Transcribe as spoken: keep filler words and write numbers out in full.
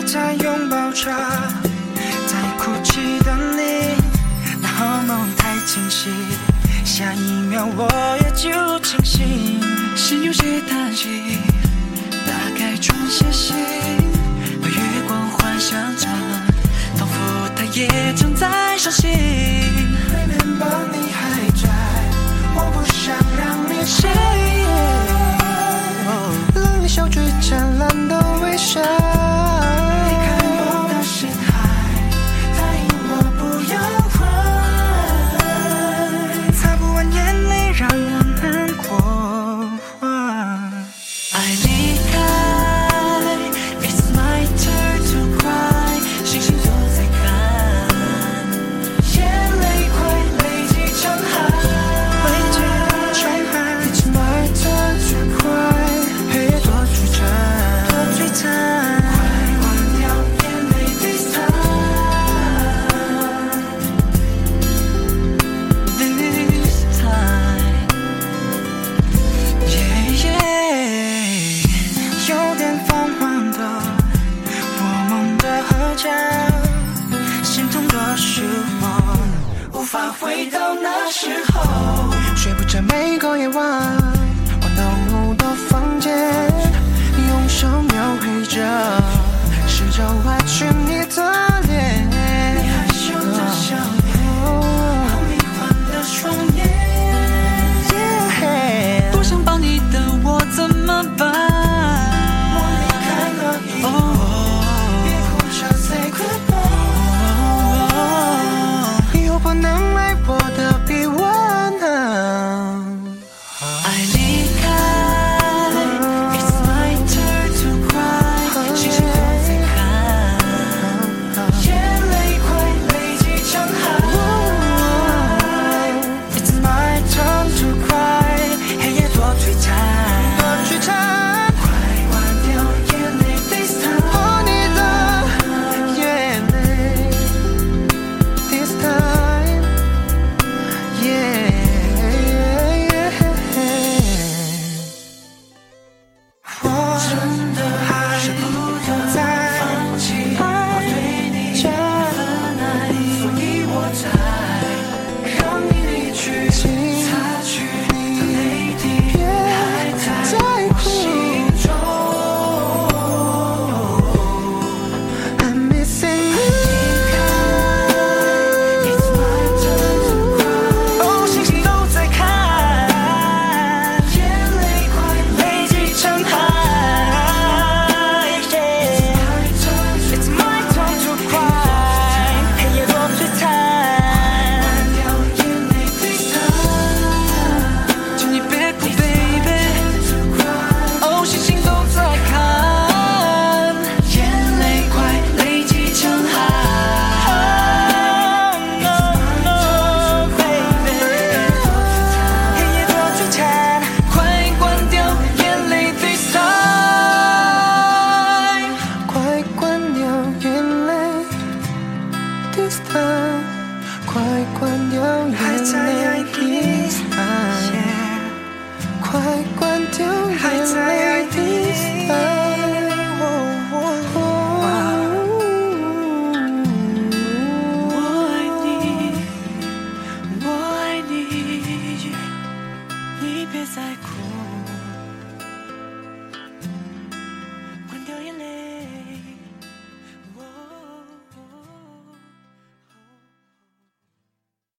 在拥抱着，在哭泣的你，那荷尔蒙太清晰，下一秒我也就清醒，心有些叹息，打开窗写信，把月光幻想着，仿佛它也正在伤心。Remember 你还在，我不想让你睡。冷眼笑嘴灿烂的微笑，离开我的心海，答应我不要问，擦不完眼泪让我难过。爱离开 It's my turn to cry， 星星都在看，眼泪快累积成海，累积成海。It's my turn to cry， 黑夜多璀璨，多璀璨，快忘掉眼泪 this time，this time， yeah yeah， 有点疯狂的我们的合照，心痛的是我无法回到那时候，睡不着每个夜晚，我浓雾的房间，用手描绘着，试着挖取